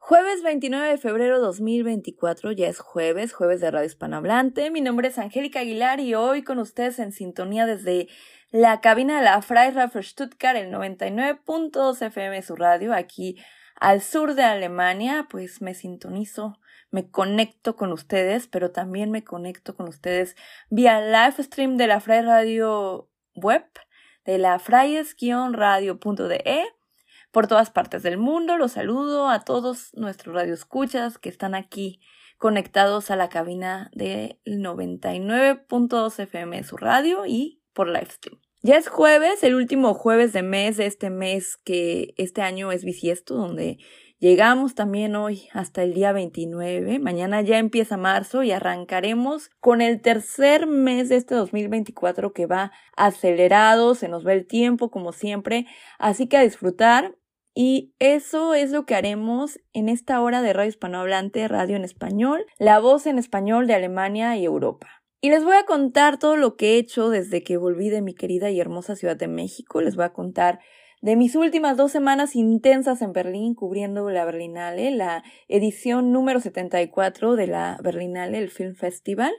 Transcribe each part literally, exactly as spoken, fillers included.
Jueves veintinueve de febrero dos mil veinticuatro, ya es jueves, jueves de Radio Hispanohablante. Mi nombre es Angélica Aguilar y hoy con ustedes en sintonía desde la cabina de la Freirad Stuttgart, el noventa y nueve punto dos F M su radio, aquí al sur de Alemania. Pues me sintonizo, me conecto con ustedes, pero también me conecto con ustedes vía live stream de la Freie Radio web, de la freies radio punto de e. Por todas partes del mundo. Los saludo a todos nuestros radioescuchas que están aquí conectados a la cabina del noventa y nueve punto dos F M de su radio y por livestream. Ya es jueves, el último jueves de mes de este mes que este año es bisiesto, donde llegamos también hoy hasta el día veintinueve. Mañana ya empieza marzo y arrancaremos con el tercer mes de este dos mil veinticuatro que va acelerado, se nos va el tiempo como siempre, así que a disfrutar. Y eso es lo que haremos en esta hora de Radio Hispanohablante, radio en español, la voz en español de Alemania y Europa. Y les voy a contar todo lo que he hecho desde que volví de mi querida y hermosa Ciudad de México. Les voy a contar de mis últimas dos semanas intensas en Berlín cubriendo la Berlinale, la edición número setenta y cuatro de la Berlinale, el Film Festival.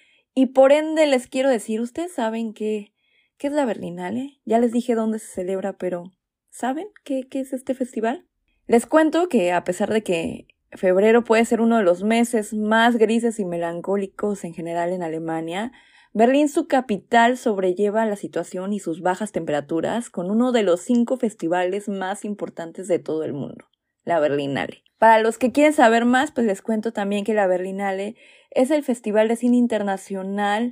Y por ende les quiero decir, ¿ustedes saben qué, qué es la Berlinale? Ya les dije dónde se celebra, pero ¿saben qué, qué es este festival? Les cuento que a pesar de que febrero puede ser uno de los meses más grises y melancólicos en general en Alemania, Berlín, su capital, sobrelleva la situación y sus bajas temperaturas con uno de los cinco festivales más importantes de todo el mundo, la Berlinale. Para los que quieren saber más, pues les cuento también que la Berlinale es el festival de cine internacional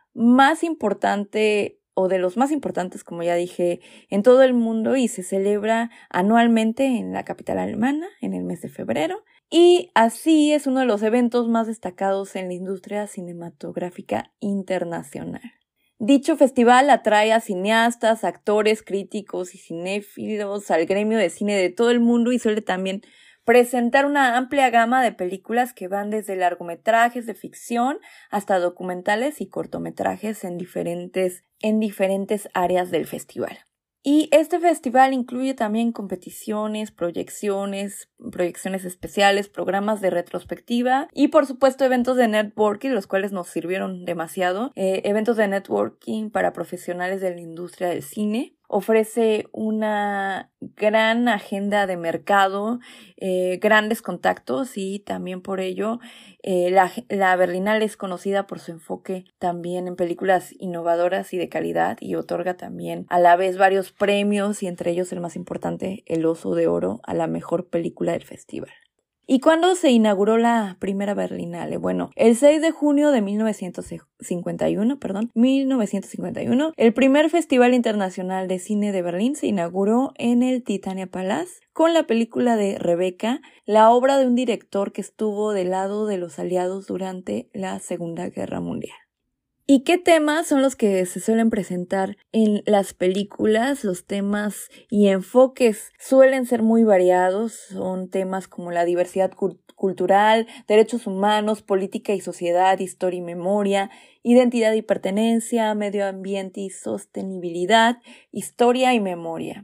más importante o de los más importantes, como ya dije, en todo el mundo y se celebra anualmente en la capital alemana en el mes de febrero. Y así es uno de los eventos más destacados en la industria cinematográfica internacional. Dicho festival atrae a cineastas, actores, críticos y cinéfilos al gremio de cine de todo el mundo y suele también presentar una amplia gama de películas que van desde largometrajes de ficción hasta documentales y cortometrajes en diferentes, en diferentes áreas del festival. Y este festival incluye también competiciones, proyecciones, proyecciones especiales, programas de retrospectiva y por supuesto eventos de networking, los cuales nos sirvieron demasiado. Eh, eventos de networking para profesionales de la industria del cine. Ofrece una gran agenda de mercado, eh, grandes contactos y también por ello eh, la, la Berlinale es conocida por su enfoque también en películas innovadoras y de calidad y otorga también a la vez varios premios y entre ellos el más importante, el Oso de Oro a la mejor película del festival. ¿Y cuándo se inauguró la primera Berlinale? Bueno, el seis de junio de mil novecientos cincuenta y uno, perdón, mil novecientos cincuenta y uno, el primer Festival Internacional de Cine de Berlín se inauguró en el Titania Palace con la película de Rebecca, la obra de un director que estuvo del lado de los aliados durante la Segunda Guerra Mundial. ¿Y qué temas son los que se suelen presentar en las películas? Los temas y enfoques suelen ser muy variados. Son temas como la diversidad cu- cultural, derechos humanos, política y sociedad, historia y memoria, identidad y pertenencia, medio ambiente y sostenibilidad, historia y memoria.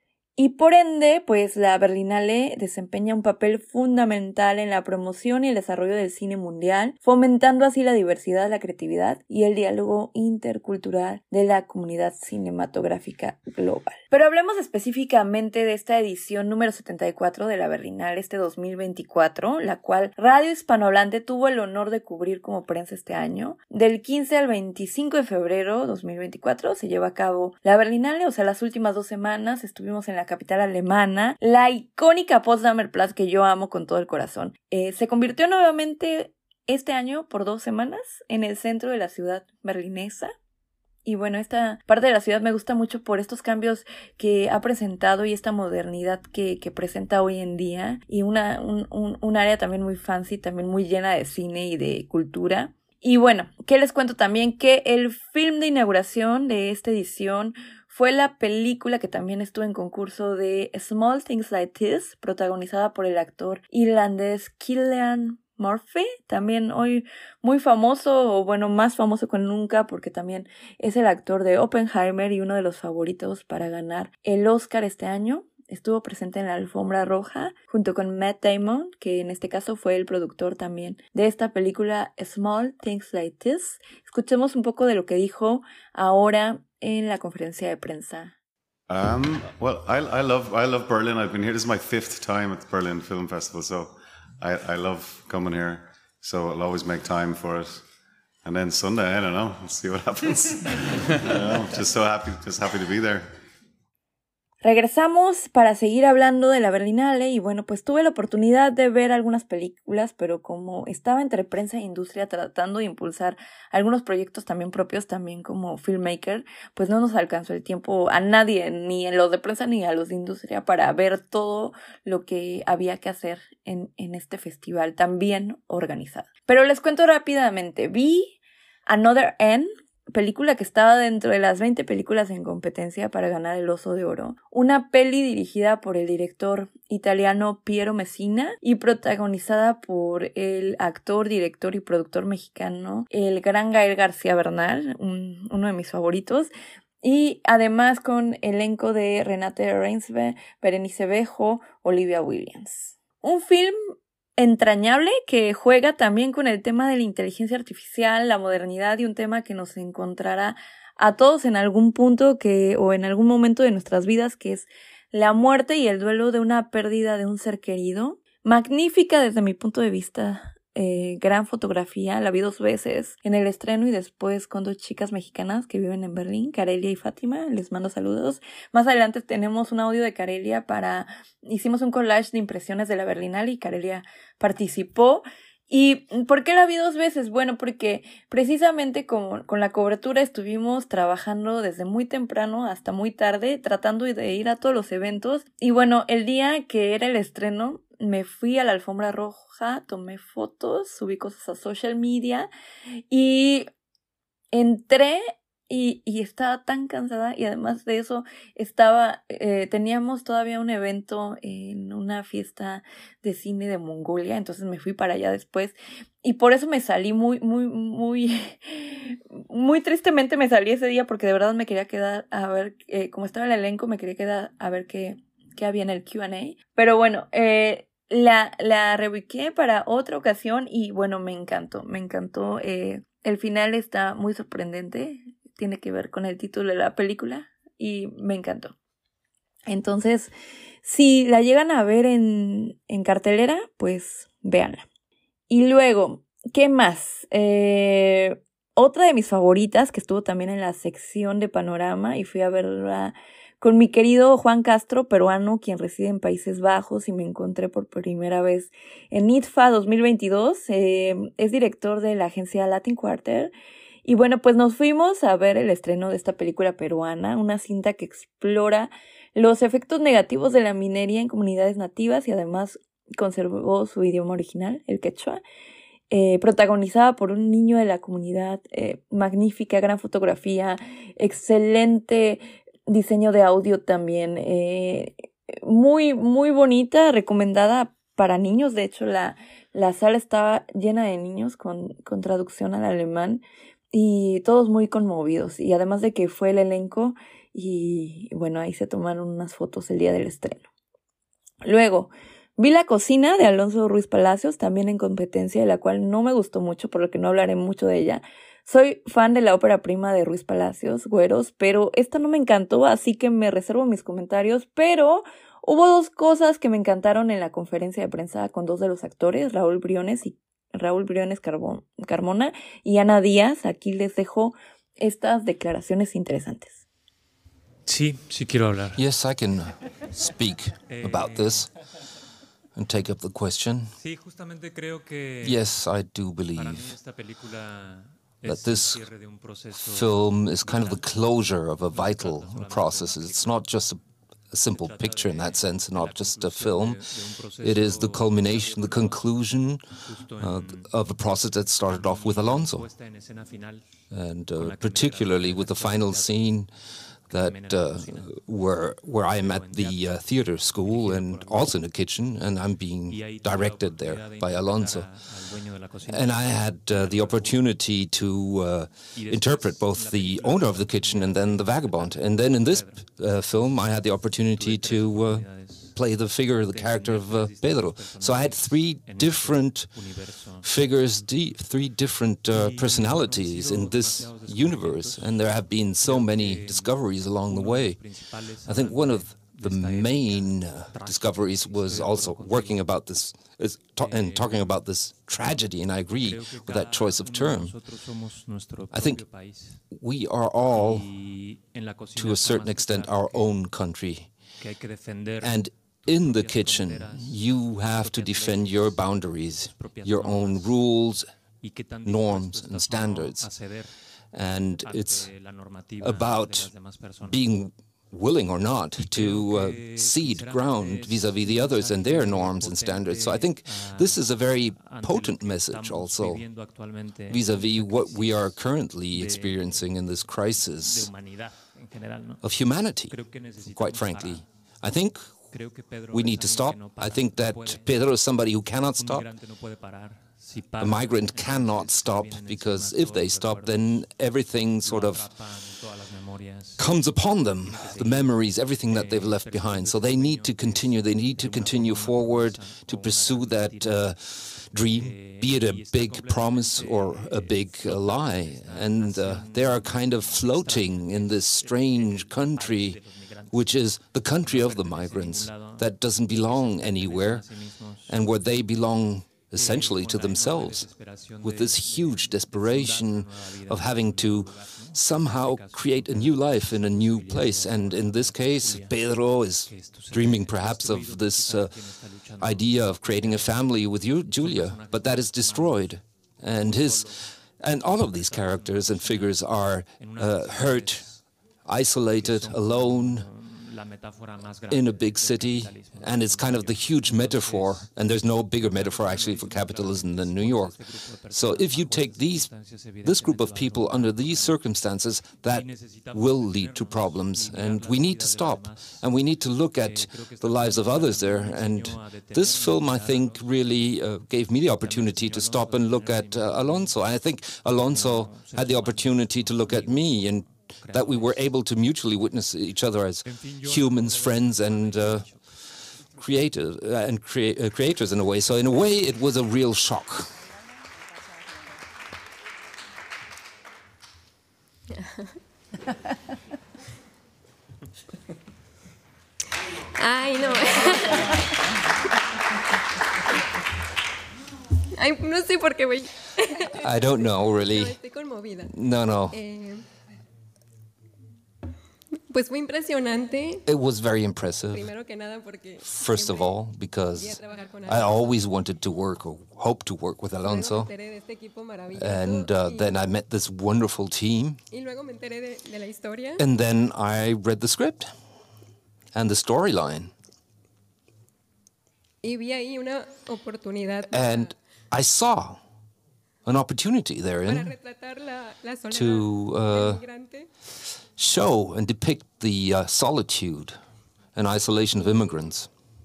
Y por ende, pues la Berlinale desempeña un papel fundamental en la promoción y el desarrollo del cine mundial, fomentando así la diversidad, la creatividad y el diálogo intercultural de la comunidad cinematográfica global. Pero hablemos específicamente de esta edición número setenta y cuatro de la Berlinale este dos mil veinticuatro, la cual Radio Hispanohablante tuvo el honor de cubrir como prensa este año. Del quince al veinticinco de febrero de dos mil veinticuatro se lleva a cabo la Berlinale, o sea, las últimas dos semanas estuvimos en la capital alemana, la icónica Potsdamer Platz que yo amo con todo el corazón. Eh, se convirtió nuevamente este año por dos semanas en el centro de la ciudad berlinesa. Y bueno, esta parte de la ciudad me gusta mucho por estos cambios que ha presentado y esta modernidad que, que presenta hoy en día. Y una, un, un, un área también muy fancy, también muy llena de cine y de cultura. Y bueno, ¿qué les cuento también? Que el film de inauguración de esta edición fue la película que también estuvo en concurso de Small Things Like This, protagonizada por el actor irlandés Cillian Murphy, también hoy muy famoso, o bueno, más famoso que nunca, porque también es el actor de Oppenheimer y uno de los favoritos para ganar el Oscar este año. estuvo presente en la alfombra roja junto con Matt Damon, que en este caso fue el productor también de esta película Small Things Like This. Escuchemos un poco de lo que dijo ahora en la conferencia de prensa. Um, well, I, I love I love Berlin. I've been here. This is my fifth time at the Berlin Film Festival, so I, I love coming here. So I'll always make time for it. And then Sunday, I don't know. We'll see what happens. you know, just so happy, just happy to be there. Regresamos para seguir hablando de la Berlinale y bueno, pues tuve la oportunidad de ver algunas películas, pero como estaba entre prensa e industria tratando de impulsar algunos proyectos también propios, también como filmmaker, pues no nos alcanzó el tiempo a nadie, ni en los de prensa ni a los de industria, para ver todo lo que había que hacer en, en este festival tan bien organizado. Pero les cuento rápidamente, vi Another End, película que estaba dentro de las veinte películas en competencia para ganar el Oso de Oro. Una peli dirigida por el director italiano Piero Messina y protagonizada por el actor, director y productor mexicano, el gran Gael García Bernal, un, uno de mis favoritos. Y además con elenco de Renate Reinsve, Berenice Bejo, Olivia Williams. Un film entrañable que juega también con el tema de la inteligencia artificial, la modernidad y un tema que nos encontrará a todos en algún punto que o en algún momento de nuestras vidas, que es la muerte y el duelo de una pérdida de un ser querido. Magnífica desde mi punto de vista, eh, gran fotografía, la vi dos veces en el estreno y después con dos chicas mexicanas que viven en Berlín, Carelia y Fátima, les mando saludos. Más adelante tenemos un audio de Carelia para, hicimos un collage de impresiones de la Berlinale y Carelia participó. ¿Y por qué la vi dos veces? Bueno, porque precisamente con, con la cobertura estuvimos trabajando desde muy temprano hasta muy tarde, tratando de ir a todos los eventos. Y bueno, el día que era el estreno, me fui a la alfombra roja, tomé fotos, subí cosas a social media y entré y, y estaba tan cansada y además de eso estaba, eh, teníamos todavía un evento en una fiesta de cine de Mongolia, entonces me fui para allá después y por eso me salí muy, muy, muy, muy tristemente me salí ese día porque de verdad me quería quedar a ver, eh, como estaba el elenco, me quería quedar a ver qué, qué había en el Q and A, pero bueno, eh, La, la reubiqué para otra ocasión y bueno, me encantó, me encantó. Eh, el final está muy sorprendente, tiene que ver con el título de la película y me encantó. Entonces, si la llegan a ver en, en cartelera, pues véanla. Y luego, ¿qué más? Eh, otra de mis favoritas que estuvo también en la sección de Panorama y fui a verla con mi querido Juan Castro, peruano, quien reside en Países Bajos y me encontré por primera vez en I T F A dos mil veintidós. Eh, es director de la agencia Latin Quarter. Y bueno, pues nos fuimos a ver el estreno de esta película peruana, una cinta que explora los efectos negativos de la minería en comunidades nativas y además conservó su idioma original, el quechua. Eh, protagonizada por un niño de la comunidad, eh, magnífica, gran fotografía, excelente diseño de audio también, eh, muy, muy bonita, recomendada para niños. De hecho, la, la sala estaba llena de niños con, con traducción al alemán y todos muy conmovidos. Y además de que fue el elenco y bueno, ahí se tomaron unas fotos el día del estreno. Luego, vi La cocina de Alonso Ruiz Palacios, también en competencia, de la cual no me gustó mucho, por lo que no hablaré mucho de ella. Soy fan de la ópera prima de Ruiz Palacios, Güeros, pero esta no me encantó, así que me reservo mis comentarios, pero hubo dos cosas que me encantaron en la conferencia de prensa con dos de los actores, Raúl Briones y Raúl Briones Carbon, Carmona y Ana Díaz. Aquí les dejo estas declaraciones interesantes. Sí, sí quiero hablar. Yes, I can speak about this and take up the question. Sí, justamente creo que Yes, I do para mí believe esta película that es el this cierre de un proceso film is kind of the vital. closure of a No se trata vital solamente de process. una It's película. not just a, a simple Se trata picture in de that sense, la not just a conclusión film. de- de un proceso It is the que culmination, salió the con conclusion justo uh, en- of a process that started off with y la Alonso, puesta en escena final, and con uh, la que me particularly gradué with the de la final escuela de scene también that en la uh, cocina. where where I am Estuvo at en the teatro, uh, theater school dirigida and por Alonso. also in the kitchen, and I'm Y being ahí tuve la directed there oportunidad de by interpretar Alonso. a- al dueño de la cocina, And I had uh, the opportunity to uh, Y después, interpret en both la the película, owner of the kitchen and then the vagabond. And then in this uh, film, I had the opportunity tuve tres to uh, oportunidades play the figure, the character of uh, Pedro. So I had three different figures, three different uh, personalities in this universe, and there have been so many discoveries along the way. I think one of the main uh, discoveries was also working about this is ta and talking about this tragedy, and I agree with that choice of term. I think we are all, to a certain extent, our own country. And in the kitchen, you have to defend your boundaries, your own rules, norms, and standards. And it's about being willing or not to uh, cede ground vis-à-vis the others and their norms and standards. So I think this is a very potent message also vis-à-vis what we are currently experiencing in this crisis of humanity, quite frankly. I think we need to stop. I think that Pedro is somebody who cannot stop. A migrant cannot stop, because if they stop, then everything sort of comes upon them, the memories, everything that they've left behind. So they need to continue, they need to continue forward to pursue that uh, dream, be it a big promise or a big uh, lie. And uh, they are kind of floating in this strange country, which is the country of the migrants, that doesn't belong anywhere, and where they belong essentially to themselves, with this huge desperation of having to somehow create a new life in a new place. And in this case, Pedro is dreaming perhaps of this uh, idea of creating a family with you, Julia, but that is destroyed. And his, and all of these characters and figures are uh, hurt, isolated, alone, in a big city, and it's kind of the huge metaphor, and there's no bigger metaphor actually for capitalism than New York. So if you take these, this group of people under these circumstances, that will lead to problems, and we need to stop, and we need to look at the lives of others there. And this film, I think, really uh, gave me the opportunity to stop and look at uh, Alonso. I think Alonso had the opportunity to look at me, and that we were able to mutually witness each other as humans, friends, and uh, creators, uh, and crea uh, creators in a way. So in a way, it was a real shock. Ay, no. Ay, no sé por qué, güey. I don't know, really. No, estoy conmovida. No, no. Eh, Pues fue impresionante. It was very impressive. Primero que nada porque First of all, because I always wanted to work or hoped to work with Alonso. And uh, then I met this wonderful team. And then I read the script and the storyline. And I saw an opportunity therein to uh, show and depict the uh, solitude and isolation of immigrants.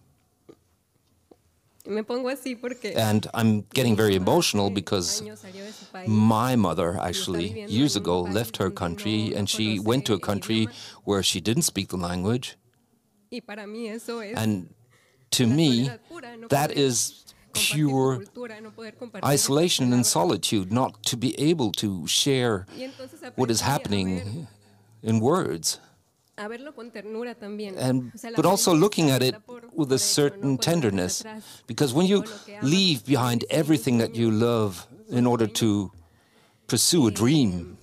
And I'm getting very emotional because my mother actually years ago left her country, and she went to a country where she didn't speak the language. And to me, that is pure isolation and solitude, not to be able to share what is happening in words. And, but also looking at it with a certain tenderness, because when you leave behind everything that you love in order to pursue a dream,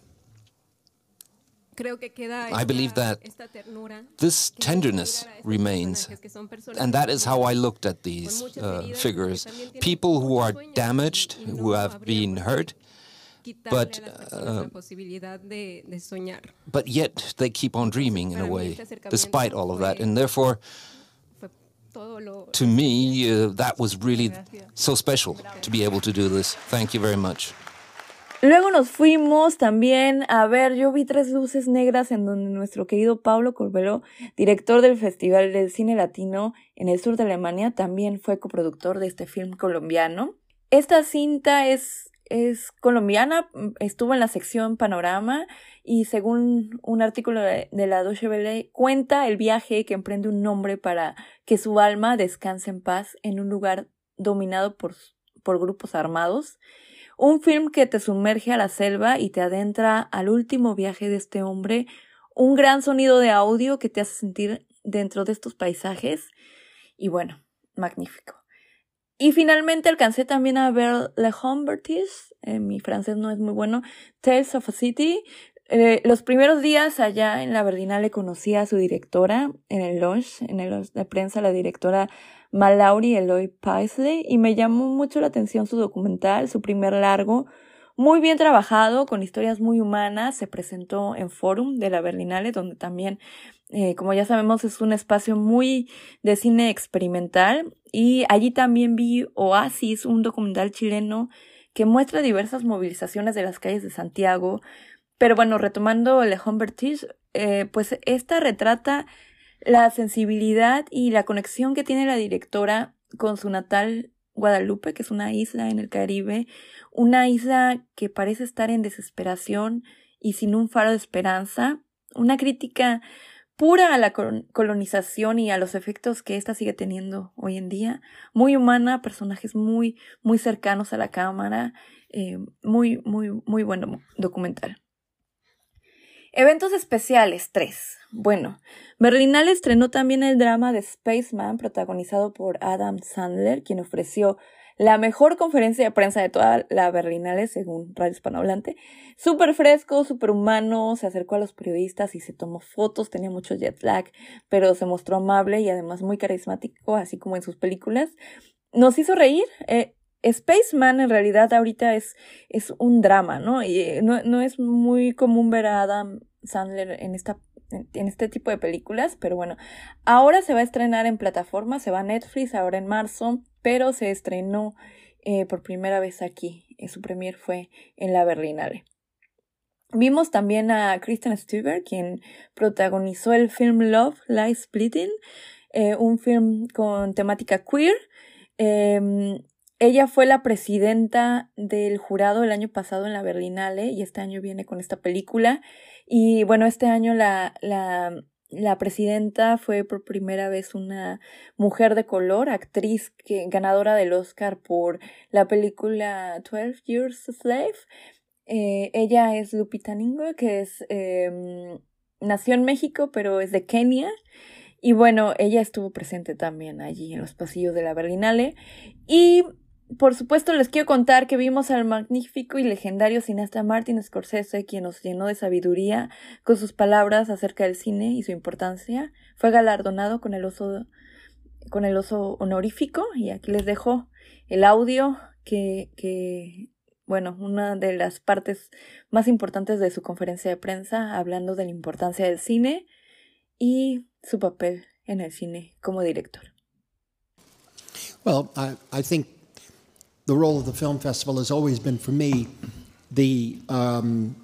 I believe that this tenderness remains, and that is how I looked at these uh, figures. People who are damaged, who have been hurt, but, uh, but yet they keep on dreaming in a way, despite all of that. And therefore, to me, uh, that was really so special to be able to do this. Thank you very much. Luego nos fuimos también a ver, yo vi Tres Luces Negras, en donde nuestro querido Pablo Corbelo, director del Festival del Cine Latino en el sur de Alemania, también fue coproductor de este film colombiano. Esta cinta es es colombiana, estuvo en la sección Panorama y según un artículo de, de la Deutsche Welle cuenta el viaje que emprende un hombre para que su alma descanse en paz en un lugar dominado por, por grupos armados. Un film que te sumerge a la selva y te adentra al último viaje de este hombre. Un gran sonido de audio que te hace sentir dentro de estos paisajes. Y bueno, magnífico. Y finalmente alcancé también a ver Le Humbertis. Eh, mi francés no es muy bueno. Tales of a City. Eh, los primeros días allá en la Berlinale conocí a su directora en el launch, en el launch de prensa, la directora Mallory Eloy Paisley, y me llamó mucho la atención su documental, su primer largo, muy bien trabajado, con historias muy humanas. Se presentó en Forum de la Berlinale, donde también, eh, como ya sabemos, es un espacio muy de cine experimental, y allí también vi Oasis, un documental chileno que muestra diversas movilizaciones de las calles de Santiago. Pero bueno, retomando Le Humbertis, eh, pues esta retrata la sensibilidad y la conexión que tiene la directora con su natal Guadalupe, que es una isla en el Caribe, una isla que parece estar en desesperación y sin un faro de esperanza, una crítica pura a la colonización y a los efectos que ésta sigue teniendo hoy en día, muy humana, personajes muy, muy cercanos a la cámara, eh, muy, muy, muy buen documental. Eventos especiales, tres. Bueno, Berlinale estrenó también el drama de Spaceman, protagonizado por Adam Sandler, quien ofreció la mejor conferencia de prensa de toda la Berlinale, según Radio Hispanohablante. Súper fresco, súper humano, se acercó a los periodistas y se tomó fotos, tenía mucho jet lag, pero se mostró amable y además muy carismático, así como en sus películas. Nos hizo reír. eh, Spaceman en realidad ahorita es, es un drama, ¿no? Y no, no es muy común ver a Adam Sandler en esta en este tipo de películas, pero bueno, ahora se va a estrenar en plataforma, se va a Netflix ahora en marzo, pero se estrenó eh, por primera vez aquí, eh, su premier fue en la Berlinale. Vimos también a Kristen Stewart, quien protagonizó el film Love, Life Splitting, eh, un film con temática queer. Eh, ella fue la presidenta del jurado el año pasado en la Berlinale y este año viene con esta película. Y bueno, este año la, la, la presidenta fue por primera vez una mujer de color, actriz que, ganadora del Oscar por la película twelve Years a Slave. Eh, ella es Lupita Nyong'o, que es eh, nació en México, pero es de Kenia. Y bueno, ella estuvo presente también allí en los pasillos de la Berlinale. Y por supuesto les quiero contar que vimos al magnífico y legendario cineasta Martin Scorsese, quien nos llenó de sabiduría con sus palabras acerca del cine y su importancia. Fue galardonado con el oso, con el oso honorífico, y aquí les dejo el audio que, que, bueno, una de las partes más importantes de su conferencia de prensa, hablando de la importancia del cine y su papel en el cine como director. Well, I, I think the role of the film festival has always been, for me, the um,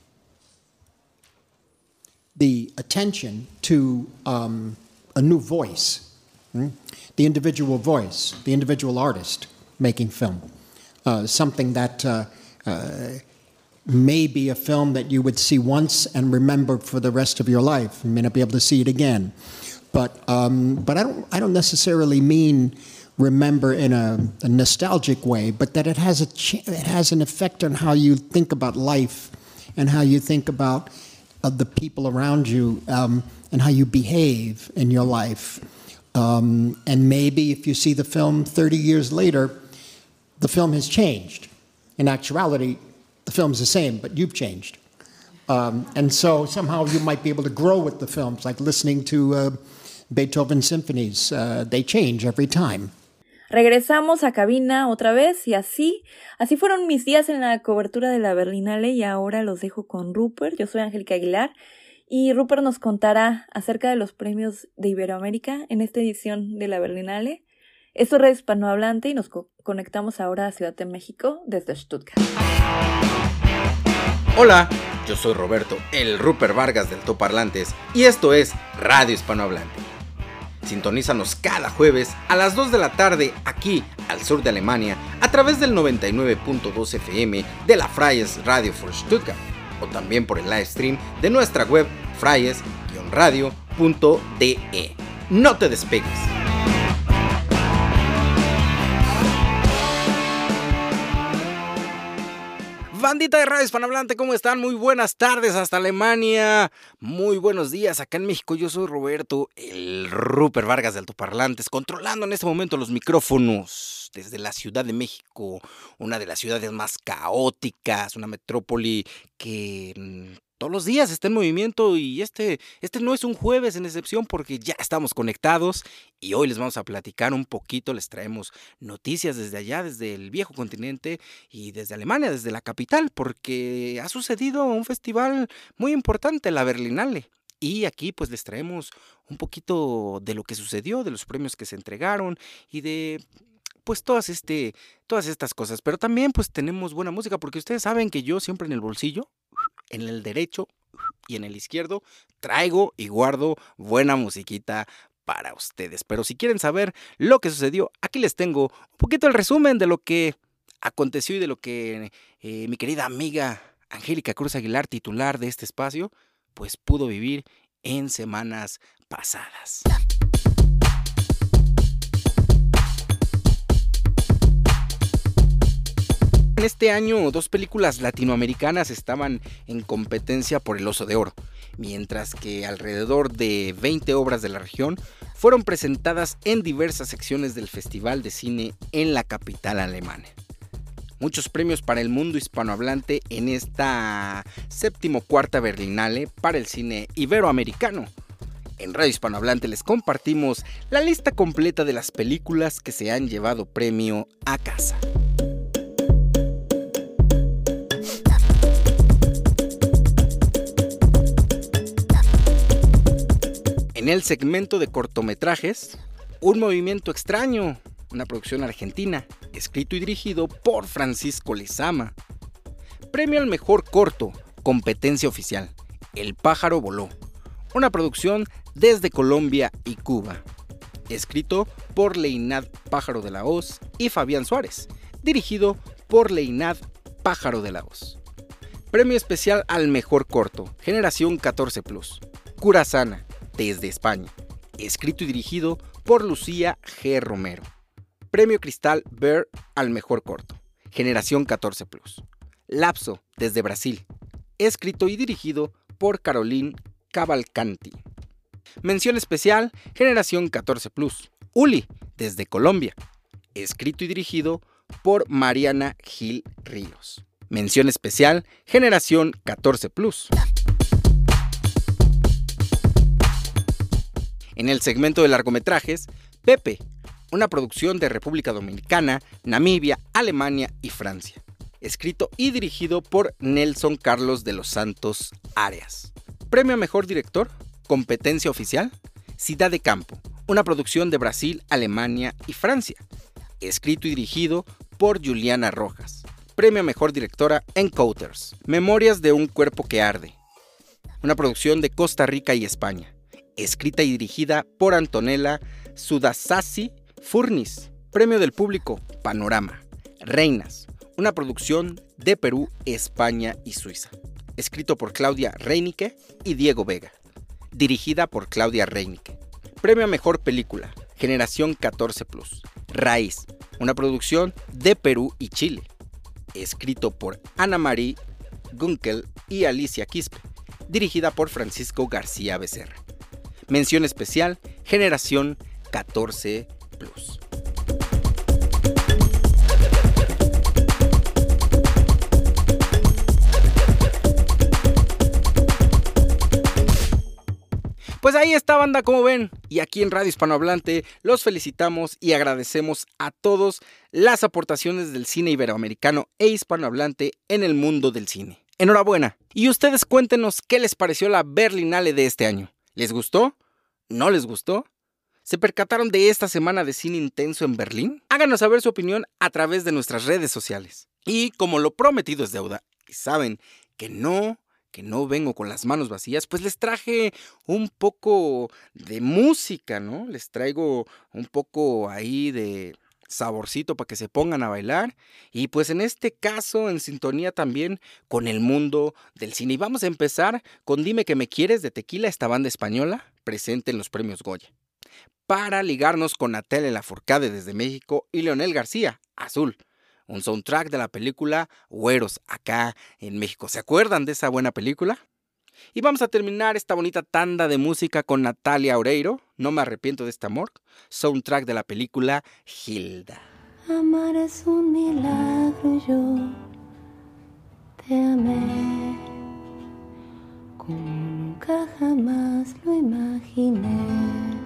the attention to um, a new voice, hmm? the individual voice, the individual artist making film, uh, something that uh, uh, may be a film that you would see once and remember for the rest of your life. You may not be able to see it again, but um, but I don't I don't necessarily mean remember in a, a nostalgic way, but that it has a ch- it has an effect on how you think about life and how you think about uh, the people around you um, and how you behave in your life. Um, and maybe if you see the film thirty years later, the film has changed. In actuality, the film's the same, but you've changed. Um, and so somehow you might be able to grow with the films, like listening to uh, Beethoven symphonies. Uh, they change every time. Regresamos a cabina otra vez y así, así fueron mis días en la cobertura de la Berlinale, y ahora los dejo con Rupert. Yo soy Angélica Aguilar y Rupert nos contará acerca de los premios de Iberoamérica en esta edición de la Berlinale. Esto es Radio Hispanohablante y nos co- conectamos ahora a Ciudad de México desde Stuttgart. Hola, yo soy Roberto, el Rupert Vargas del Toparlantes, y esto es Radio Hispanohablante. Sintonízanos cada jueves a las dos de la tarde aquí al sur de Alemania a través del noventa y nueve punto dos F M de la Freies Radio für Stuttgart o también por el live stream de nuestra web freies radio punto d e. No te despegues. Bandita de Radio Hispanohablante, ¿cómo están? Muy buenas tardes hasta Alemania. Muy buenos días acá en México. Yo soy Roberto, el Rupert Vargas de Altoparlantes, controlando en este momento los micrófonos desde la Ciudad de México, una de las ciudades más caóticas, una metrópoli que mmm, todos los días está en movimiento y este, este no es un jueves en excepción porque ya estamos conectados y hoy les vamos a platicar un poquito, les traemos noticias desde allá, desde el viejo continente y desde Alemania, desde la capital, porque ha sucedido un festival muy importante, la Berlinale. Y aquí pues les traemos un poquito de lo que sucedió, de los premios que se entregaron y de pues todas, este, todas estas cosas. Pero también pues tenemos buena música porque ustedes saben que yo siempre en el bolsillo, en el derecho y en el izquierdo, traigo y guardo buena musiquita para ustedes. Pero si quieren saber lo que sucedió, aquí les tengo un poquito el resumen de lo que aconteció y de lo que eh, mi querida amiga Angélica Cruz Aguilar, titular de este espacio, pues pudo vivir en semanas pasadas. En este año, dos películas latinoamericanas estaban en competencia por el Oso de Oro, mientras que alrededor de veinte obras de la región fueron presentadas en diversas secciones del Festival de Cine en la capital alemana. Muchos premios para el mundo hispanohablante en esta séptimo cuarta Berlinale para el cine iberoamericano. En Radio Hispanohablante les compartimos la lista completa de las películas que se han llevado premio a casa. En el segmento de cortometrajes, Un movimiento extraño, una producción argentina, escrito y dirigido por Francisco Lezama. Premio al mejor corto, competencia oficial, El pájaro voló, una producción desde Colombia y Cuba. Escrito por Leinad Pájaro de la Hoz y Fabián Suárez, dirigido por Leinad Pájaro de la Hoz. Premio especial al mejor corto, Generación catorce plus, Curazana, desde España, escrito y dirigido por Lucía G. Romero. Premio Cristal Bear al mejor corto, Generación catorce plus, Lapso, desde Brasil, escrito y dirigido por Caroline Cavalcanti. Mención especial, Generación catorce plus, Uli, desde Colombia, escrito y dirigido por Mariana Gil Ríos. Mención especial, Generación catorce plus. En el segmento de largometrajes, Pepe, una producción de República Dominicana, Namibia, Alemania y Francia. Escrito y dirigido por Nelson Carlos de los Santos Arias. Premio a Mejor Director, competencia oficial, Ciudad de Campo, una producción de Brasil, Alemania y Francia. Escrito y dirigido por Juliana Rojas. Premio a Mejor Directora, Encounters, Memorias de un cuerpo que arde, una producción de Costa Rica y España. Escrita y dirigida por Antonella Sudasasi Furnis. Premio del Público, Panorama, Reinas, una producción de Perú, España y Suiza. Escrito por Claudia Reinicke y Diego Vega. Dirigida por Claudia Reinicke. Premio a Mejor Película, Generación catorce plus, Raíz, una producción de Perú y Chile. Escrito por Ana María Gunkel y Alicia Quispe. Dirigida por Francisco García Becerra. Mención especial, Generación catorce plus. Pues ahí está, banda, como ven, y aquí en Radio Hispanohablante los felicitamos y agradecemos a todos las aportaciones del cine iberoamericano e hispanohablante en el mundo del cine. Enhorabuena. Y ustedes cuéntenos qué les pareció la Berlinale de este año. ¿Les gustó? ¿No les gustó? ¿Se percataron de esta semana de cine intenso en Berlín? Háganos saber su opinión a través de nuestras redes sociales. Y como lo prometido es deuda, y saben que no que no vengo con las manos vacías, pues les traje un poco de música, ¿no? Les traigo un poco ahí de saborcito para que se pongan a bailar y pues en este caso en sintonía también con el mundo del cine. Y vamos a empezar con Dime que me quieres de Tequila, esta banda española presente en los premios Goya. Para ligarnos con Natalia Lafourcade desde México y Leonel García, Azul, un soundtrack de la película Güeros, acá en México. ¿Se acuerdan de esa buena película? Y vamos a terminar esta bonita tanda de música con Natalia Oreiro, No me arrepiento de este amor, soundtrack de la película Hilda. Amar es un milagro, yo te amé como nunca jamás lo imaginé.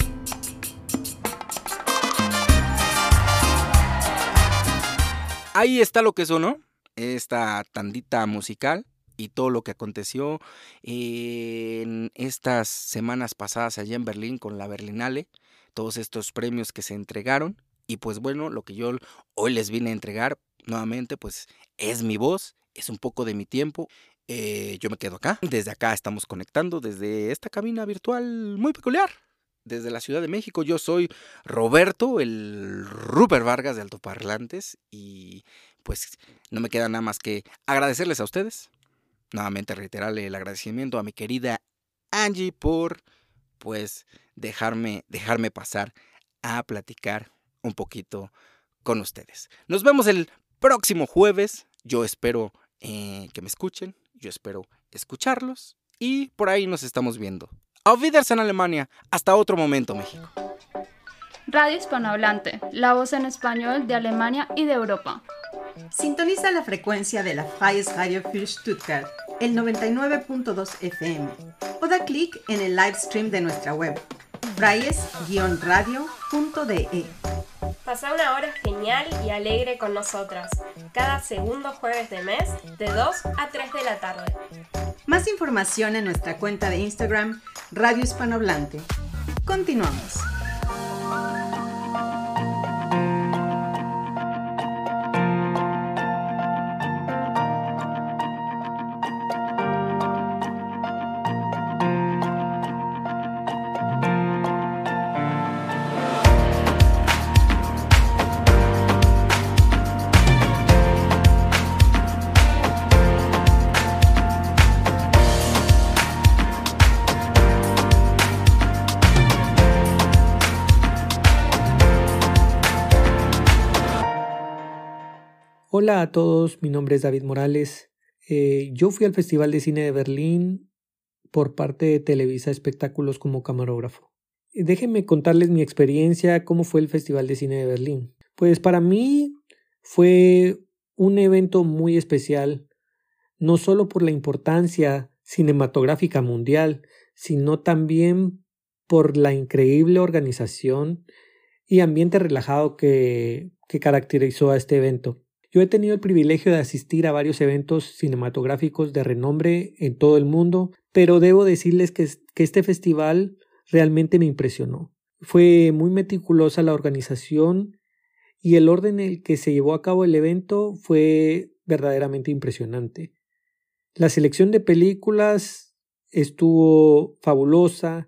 Ahí está lo que sonó, esta tandita musical y todo lo que aconteció en estas semanas pasadas allá en Berlín con la Berlinale, todos estos premios que se entregaron y pues bueno, lo que yo hoy les vine a entregar nuevamente pues es mi voz, es un poco de mi tiempo. Eh, yo me quedo acá, desde acá estamos conectando desde esta cabina virtual muy peculiar. Desde la Ciudad de México, yo soy Roberto, el Rupert Vargas de Altoparlantes y pues no me queda nada más que agradecerles a ustedes. Nuevamente reiterarle el agradecimiento a mi querida Angie por pues dejarme, dejarme pasar a platicar un poquito con ustedes. Nos vemos el próximo jueves, yo espero eh, que me escuchen, yo espero escucharlos y por ahí nos estamos viendo. Auf Wiedersehen, Alemania. Hasta otro momento, México. Radio Hispanohablante, la voz en español de Alemania y de Europa. Sintoniza la frecuencia de la Freies Radio für Stuttgart, el noventa y nueve punto dos F M, o da clic en el live stream de nuestra web, freies radio punto d e. Pasa una hora genial y alegre con nosotras, cada segundo jueves de mes, de dos a tres de la tarde. Más información en nuestra cuenta de Instagram, Radio Hispanohablante. Continuamos. Hola a todos, mi nombre es David Morales. Eh, yo fui al Festival de Cine de Berlín por parte de Televisa Espectáculos como camarógrafo. Déjenme contarles mi experiencia, cómo fue el Festival de Cine de Berlín. Pues para mí fue un evento muy especial, no solo por la importancia cinematográfica mundial, sino también por la increíble organización y ambiente relajado que, que caracterizó a este evento. Yo he tenido el privilegio de asistir a varios eventos cinematográficos de renombre en todo el mundo, pero debo decirles que, que este festival realmente me impresionó. Fue muy meticulosa la organización y el orden en el que se llevó a cabo el evento fue verdaderamente impresionante. La selección de películas estuvo fabulosa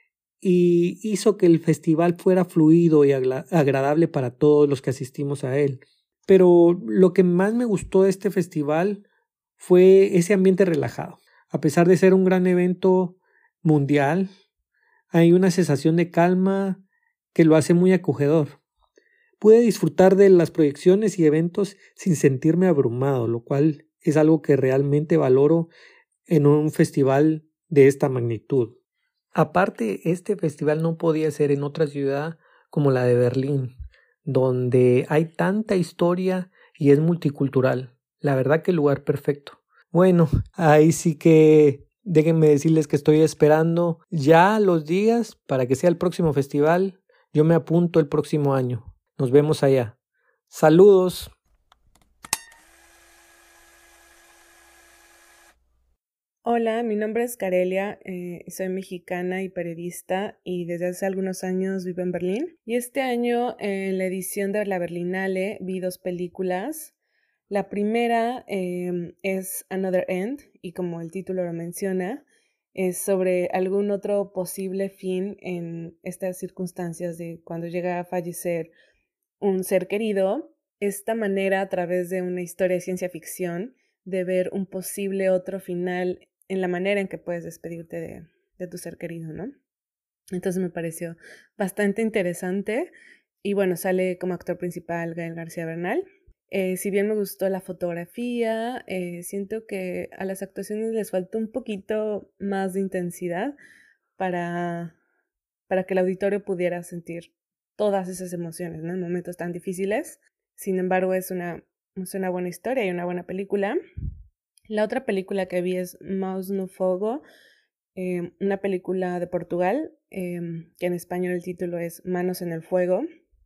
y hizo que el festival fuera fluido y agradable para todos los que asistimos a él. Pero lo que más me gustó de este festival fue ese ambiente relajado. A pesar de ser un gran evento mundial, hay una sensación de calma que lo hace muy acogedor. Pude disfrutar de las proyecciones y eventos sin sentirme abrumado, lo cual es algo que realmente valoro en un festival de esta magnitud. Aparte, este festival no podía ser en otra ciudad como la de Berlín, donde hay tanta historia y es multicultural. La verdad que el lugar perfecto. Bueno, ahí sí que déjenme decirles que estoy esperando ya los días para que sea el próximo festival. Yo me apunto el próximo año. Nos vemos allá. Saludos. Hola, mi nombre es Carelia, eh, soy mexicana y periodista y desde hace algunos años vivo en Berlín. Y este año en la edición de la Berlinale vi dos películas. La primera eh, es Another End, y como el título lo menciona, es sobre algún otro posible fin en estas circunstancias de cuando llega a fallecer un ser querido. Esta manera, a través de una historia de ciencia ficción, de ver un posible otro final en la manera en que puedes despedirte de, de tu ser querido, ¿no? Entonces me pareció bastante interesante. Y bueno, sale como actor principal Gael García Bernal. Eh, si bien me gustó la fotografía, eh, siento que a las actuaciones les faltó un poquito más de intensidad para, para que el auditorio pudiera sentir todas esas emociones, ¿no? En momentos tan difíciles. Sin embargo, es una, es una buena historia y una buena película. La otra película que vi es Maus no Fogo, eh, una película de Portugal, eh, que en español el título es Manos en el Fuego.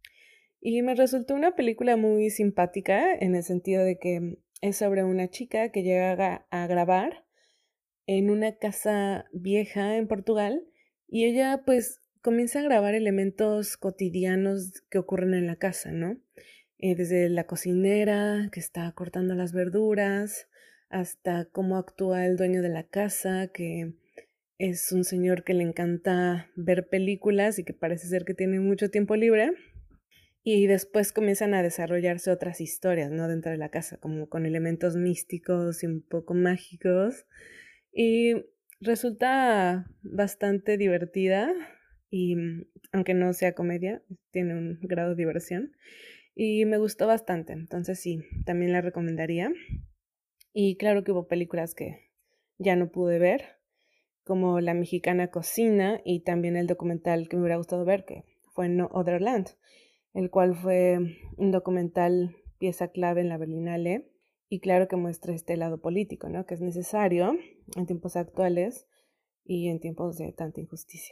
Y me resultó una película muy simpática en el sentido de que es sobre una chica que llega a grabar en una casa vieja en Portugal y ella pues comienza a grabar elementos cotidianos que ocurren en la casa, ¿no? Eh, desde la cocinera que está cortando las verduras hasta cómo actúa el dueño de la casa, que es un señor que le encanta ver películas y que parece ser que tiene mucho tiempo libre. Y después comienzan a desarrollarse otras historias, ¿no? Dentro de la casa, como con elementos místicos y un poco mágicos. Y resulta bastante divertida, y aunque no sea comedia, tiene un grado de diversión. Y me gustó bastante, entonces sí, también la recomendaría. Y claro que hubo películas que ya no pude ver, como La Mexicana Cocina y también el documental que me hubiera gustado ver, que fue No Other Land, el cual fue un documental pieza clave en la Berlinale, y claro que muestra este lado político, ¿no? Que es necesario en tiempos actuales y en tiempos de tanta injusticia.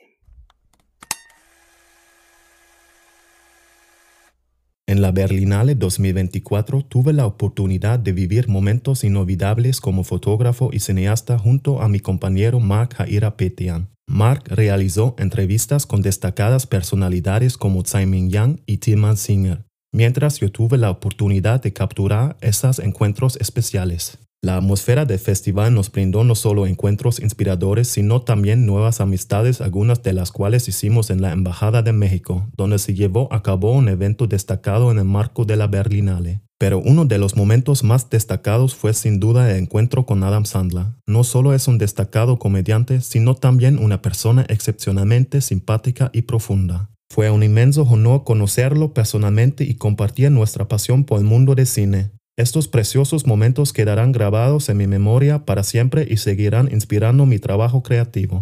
En la Berlinale dos mil veinticuatro tuve la oportunidad de vivir momentos inolvidables como fotógrafo y cineasta junto a mi compañero Mark Hairapetian. Mark realizó entrevistas con destacadas personalidades como Tsai Ming-yang y Tilman Singer, mientras yo tuve la oportunidad de capturar esos encuentros especiales. La atmósfera del festival nos brindó no solo encuentros inspiradores, sino también nuevas amistades, algunas de las cuales hicimos en la Embajada de México, donde se llevó a cabo un evento destacado en el marco de la Berlinale. Pero uno de los momentos más destacados fue sin duda el encuentro con Adam Sandler. No solo es un destacado comediante, sino también una persona excepcionalmente simpática y profunda. Fue un inmenso honor conocerlo personalmente y compartir nuestra pasión por el mundo del cine. Estos preciosos momentos quedarán grabados en mi memoria para siempre y seguirán inspirando mi trabajo creativo.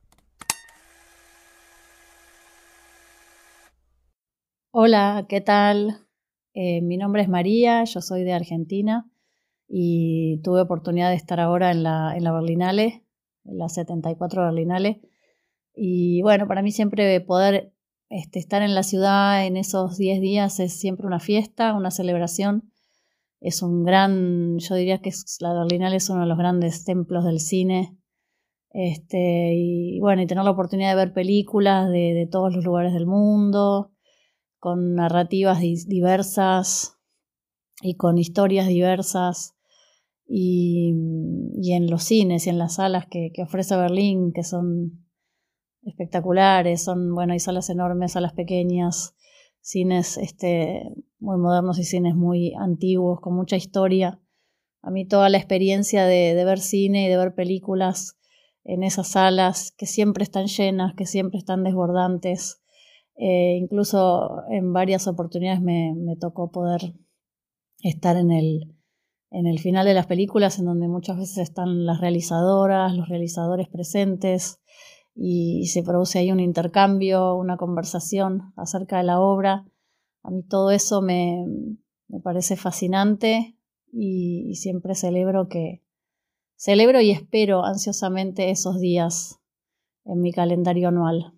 Hola, ¿qué tal? Eh, mi nombre es María, yo soy de Argentina y tuve oportunidad de estar ahora en la, en la Berlinale, en la setenta y cuatro Berlinale. Y bueno, para mí siempre poder este, estar en la ciudad en esos diez días es siempre una fiesta, una celebración. Es un gran, yo diría que es, la Berlinale es uno de los grandes templos del cine. Este, y bueno, y tener la oportunidad de ver películas de, de todos los lugares del mundo, con narrativas diversas y con historias diversas, y, y en los cines y en las salas que, que ofrece Berlín, que son espectaculares. Son, bueno, hay salas enormes, salas pequeñas, cines este, muy modernos y cines muy antiguos, con mucha historia. A mí toda la experiencia de, de ver cine y de ver películas en esas salas, que siempre están llenas, que siempre están desbordantes. Eh, incluso en varias oportunidades me, me tocó poder estar en el, en el final de las películas, en donde muchas veces están las realizadoras, los realizadores presentes, y, y se produce ahí un intercambio, una conversación acerca de la obra. A mí todo eso me, me parece fascinante, y, y siempre celebro que celebro y espero ansiosamente esos días en mi calendario anual.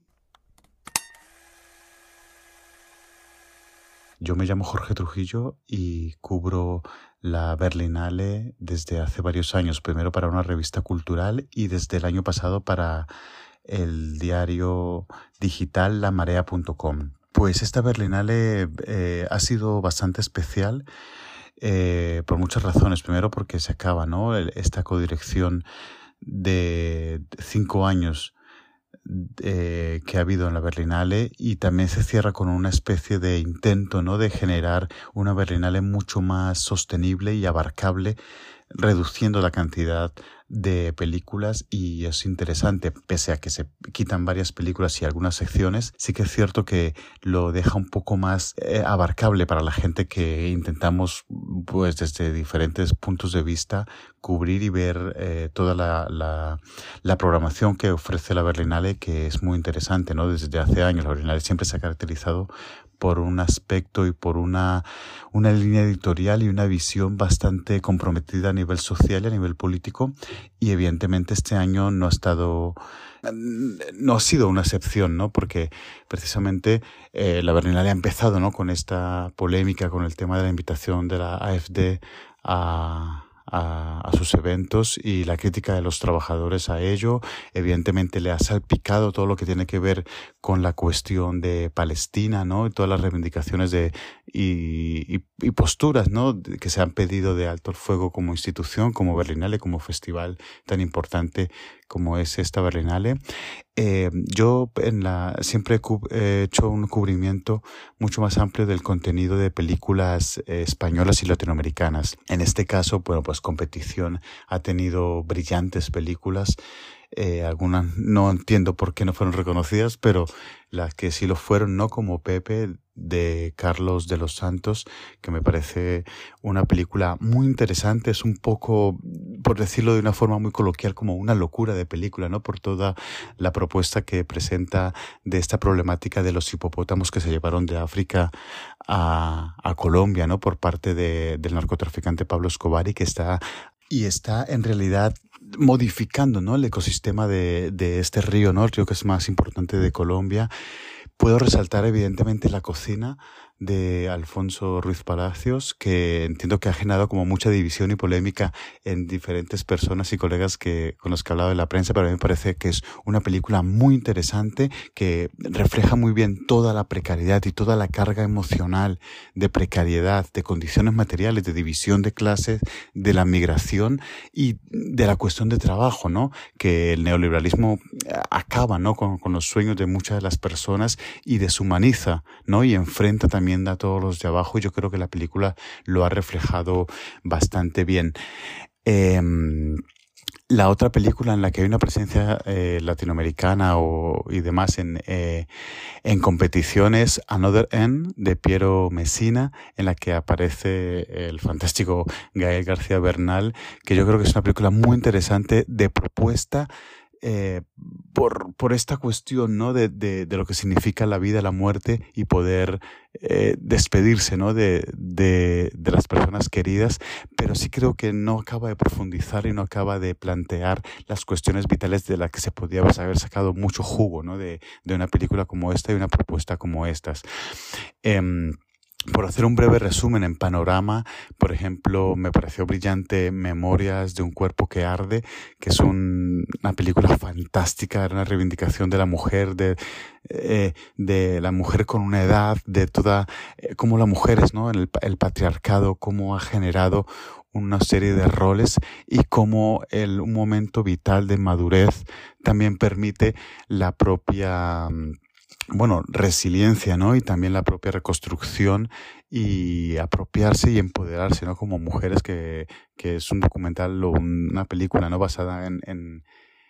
Yo me llamo Jorge Trujillo y cubro la Berlinale desde hace varios años, primero para una revista cultural y desde el año pasado para el diario digital la marea punto com. Pues esta Berlinale eh, ha sido bastante especial eh, por muchas razones. Primero porque se acaba, ¿no?, esta codirección de cinco años eh, que ha habido en la Berlinale, y también se cierra con una especie de intento, ¿no?, de generar una Berlinale mucho más sostenible y abarcable, reduciendo la cantidad de películas, y es interesante, pese a que se quitan varias películas y algunas secciones, sí que es cierto que lo deja un poco más eh, abarcable para la gente que intentamos, pues desde diferentes puntos de vista, cubrir y ver eh, toda la, la, la programación que ofrece la Berlinale, que es muy interesante, ¿no? Desde hace años la Berlinale siempre se ha caracterizado por un aspecto y por una, una línea editorial y una visión bastante comprometida a nivel social y a nivel político, y evidentemente este año no ha estado, no ha sido una excepción, ¿no? Porque precisamente eh, la Berlinale ha empezado, ¿no?, con esta polémica con el tema de la invitación de la A F D a A, a sus eventos y la crítica de los trabajadores a ello. Evidentemente le ha salpicado todo lo que tiene que ver con la cuestión de Palestina, ¿no?, y todas las reivindicaciones de y, y, y posturas, ¿no?, que se han pedido de Alto el Fuego como institución, como Berlinale, como festival tan importante como es esta Berlinale. Eh, yo en la, siempre he, cu- he hecho un cubrimiento mucho más amplio del contenido de películas eh, españolas y latinoamericanas. En este caso, bueno, pues Competición ha tenido brillantes películas. Eh, algunas no entiendo por qué no fueron reconocidas, pero las que sí lo fueron, ¿no?, como Pepe, de Carlos de los Santos, que me parece una película muy interesante. Es un poco, por decirlo de una forma muy coloquial, como una locura de película, ¿no?, por toda la propuesta que presenta de esta problemática de los hipopótamos que se llevaron de África a, a Colombia, ¿no?, por parte de, del narcotraficante Pablo Escobar, y que está y está en realidad modificando, ¿no?, el ecosistema de, de este río, ¿no?, el río que es más importante de Colombia. Puedo resaltar evidentemente La cocina de Alfonso Ruiz Palacios, que entiendo que ha generado como mucha división y polémica en diferentes personas y colegas que, con los que he hablado de la prensa, pero a mí me parece que es una película muy interesante, que refleja muy bien toda la precariedad y toda la carga emocional de precariedad, de condiciones materiales, de división de clases, de la migración y de la cuestión de trabajo, ¿no?, que el neoliberalismo acaba, ¿no?, con, con los sueños de muchas de las personas y deshumaniza, ¿no?, y enfrenta también a todos los de abajo, y yo creo que la película lo ha reflejado bastante bien. Eh, la otra película en la que hay una presencia eh, latinoamericana o, y demás en, eh, en competiciones, Another End, de Piero Messina, en la que aparece el fantástico Gael García Bernal, que yo creo que es una película muy interesante de propuesta, Eh, por, por esta cuestión, ¿no?, de, de, de lo que significa la vida, la muerte, y poder eh, despedirse, ¿no?, de, de, de las personas queridas, pero sí creo que no acaba de profundizar y no acaba de plantear las cuestiones vitales de las que se podía haber sacado mucho jugo, ¿no?, de, de una película como esta y una propuesta como estas. Eh, Por hacer un breve resumen, en panorama, por ejemplo, me pareció brillante Memorias de un cuerpo que arde, que es un, una película fantástica, era una reivindicación de la mujer, de, eh, de la mujer con una edad, de toda, eh, cómo las mujeres, ¿no?, el, el patriarcado, cómo ha generado una serie de roles, y cómo el, un momento vital de madurez también permite la propia, bueno, resiliencia, ¿no?, y también la propia reconstrucción y apropiarse y empoderarse, ¿no?, como mujeres, que, que es un documental o una película, ¿no?, basada en, en,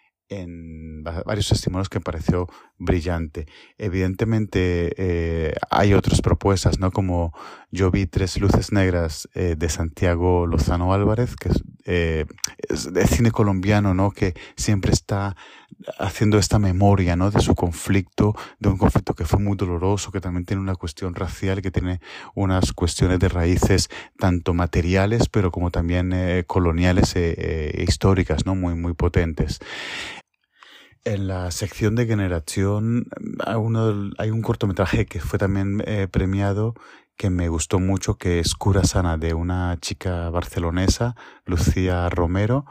en varios testimonios que me pareció brillante. Evidentemente eh, hay otras propuestas, ¿no?, como Yo vi tres luces negras eh, de Santiago Lozano Álvarez, que es, eh, es de cine colombiano, ¿no?, que siempre está haciendo esta memoria, ¿no?, de su conflicto, de un conflicto que fue muy doloroso, que también tiene una cuestión racial, que tiene unas cuestiones de raíces tanto materiales, pero como también eh, coloniales e eh, históricas, ¿no?, muy, muy potentes. En la sección de Generación uno, hay un cortometraje que fue también eh, premiado, que me gustó mucho, que es Cura Sana, de una chica barcelonesa, Lucía Romero,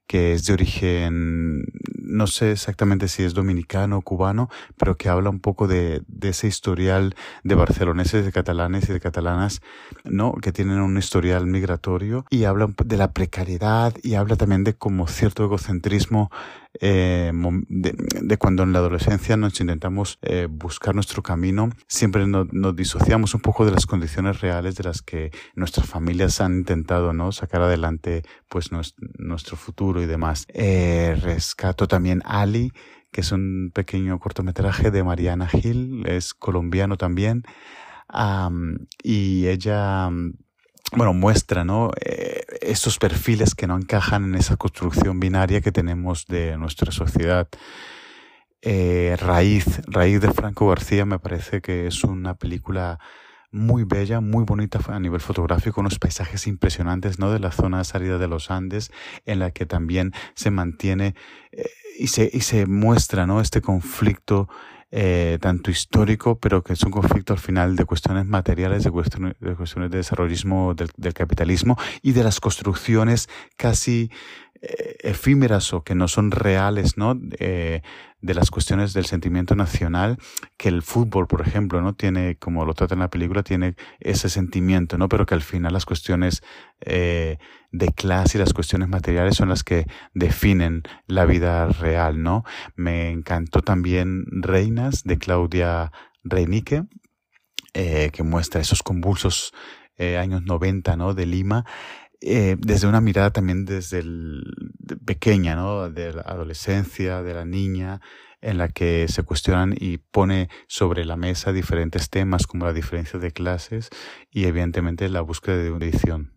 que es de origen, no sé exactamente si es dominicano o cubano, pero que habla un poco de, de ese historial de barceloneses, de catalanes y de catalanas, ¿no? Que tienen un historial migratorio, y habla de la precariedad y habla también de como cierto egocentrismo eh, de, de cuando en la adolescencia nos intentamos eh, buscar nuestro camino, siempre nos, nos disociamos un poco de las condiciones reales de las que nuestras familias han intentado, ¿no? Sacar adelante pues nuestro, nuestro futuro y demás. Eh, rescato también Ali, que es un pequeño cortometraje de Mariana Gil, es colombiano también, um, y ella um, bueno, muestra, ¿no? Eh, estos perfiles que no encajan en esa construcción binaria que tenemos de nuestra sociedad. Eh, Raíz, Raíz de Franco García me parece que es una película muy bella, muy bonita a nivel fotográfico, unos paisajes impresionantes, ¿no? De la zona árida de los Andes, en la que también se mantiene eh, y se y se muestra, ¿no? Este conflicto eh, tanto histórico, pero que es un conflicto al final de cuestiones materiales, de cuestiones de, cuestiones de desarrollismo del, del capitalismo y de las construcciones casi eh, efímeras o que no son reales, ¿no? Eh, de las cuestiones del sentimiento nacional, que el fútbol, por ejemplo, ¿no? Tiene, como lo trata en la película, tiene ese sentimiento, ¿no? Pero que al final las cuestiones eh, de clase y las cuestiones materiales son las que definen la vida real, ¿no? Me encantó también Reinas, de Claudia Reinique, eh, que muestra esos convulsos eh, años noventa, ¿no? De Lima, Eh, desde una mirada también desde el, de pequeña, ¿no? De la adolescencia, de la niña, en la que se cuestionan y pone sobre la mesa diferentes temas como la diferencia de clases y evidentemente la búsqueda de una edición.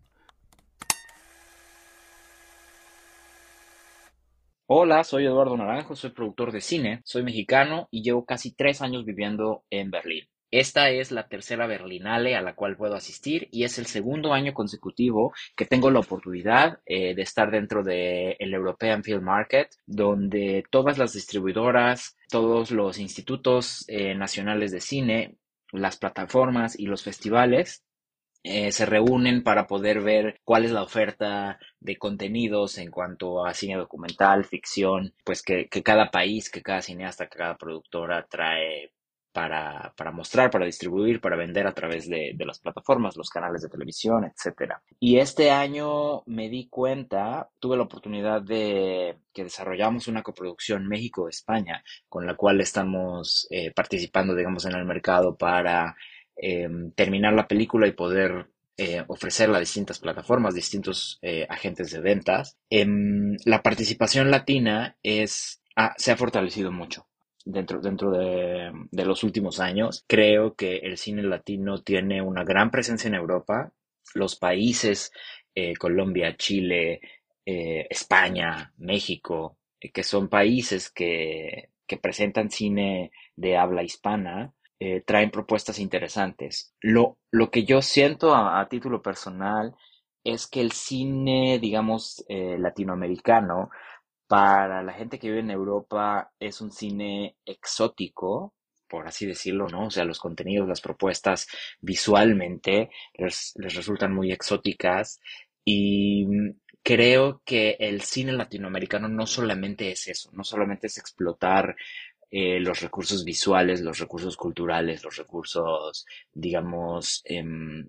Hola, soy Eduardo Naranjo, soy productor de cine, soy mexicano y llevo casi tres años viviendo en Berlín. Esta es la tercera Berlinale a la cual puedo asistir y es el segundo año consecutivo que tengo la oportunidad eh, de estar dentro del European Film Market, donde todas las distribuidoras, todos los institutos eh, nacionales de cine, las plataformas y los festivales eh, se reúnen para poder ver cuál es la oferta de contenidos en cuanto a cine documental, ficción, pues que, que cada país, que cada cineasta, que cada productora trae para, para mostrar, para distribuir, para vender a través de, de las plataformas, los canales de televisión, etcétera. Y este año me di cuenta, tuve la oportunidad de que desarrollamos una coproducción México-España, con la cual estamos eh, participando, digamos, en el mercado para eh, terminar la película y poder eh, ofrecerla a distintas plataformas, distintos eh, agentes de ventas. Eh, la participación latina es, ah, se ha fortalecido mucho. Dentro, dentro de, de los últimos años. Creo que el cine latino tiene una gran presencia en Europa. Los países, eh, Colombia, Chile, eh, España, México, eh, que son países que, que presentan cine de habla hispana, eh, traen propuestas interesantes. Lo, lo que yo siento a, a título personal es que el cine, digamos, eh, latinoamericano, para la gente que vive en Europa es un cine exótico, por así decirlo, ¿no? O sea, los contenidos, las propuestas visualmente les, les resultan muy exóticas y creo que el cine latinoamericano no solamente es eso, no solamente es explotar eh, los recursos visuales, los recursos culturales, los recursos, digamos, eh,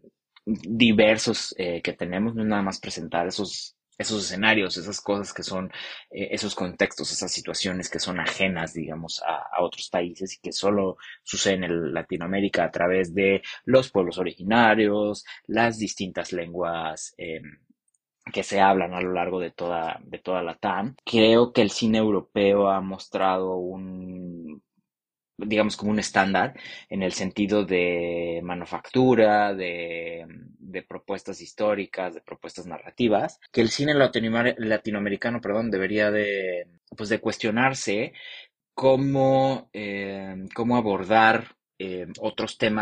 diversos eh, que tenemos, no es nada más presentar esos esos escenarios, esas cosas que son, eh, esos contextos, esas situaciones que son ajenas, digamos, a, a otros países y que solo suceden en Latinoamérica a través de los pueblos originarios, las distintas lenguas eh, que se hablan a lo largo de toda, de toda la T A M. Creo que el cine europeo ha mostrado un, digamos, como un estándar en el sentido de manufactura, de, de propuestas históricas, de propuestas narrativas, que el cine latinoamer- latinoamericano, perdón, debería de, pues de cuestionarse cómo, eh, cómo abordar eh, otros temas